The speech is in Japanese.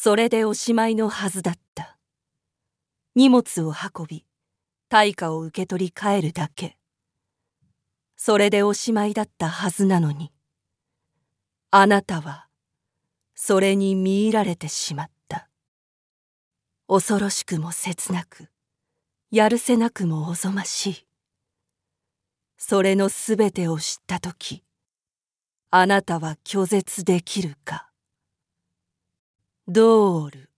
それでおしまいのはずだった。荷物を運び、対価を受け取り帰るだけ。それでおしまいだったはずなのに、あなたはそれに見入られてしまった。恐ろしくも切なく、やるせなくもおぞましい。それのすべてを知ったとき、あなたは拒絶できるか。ドール。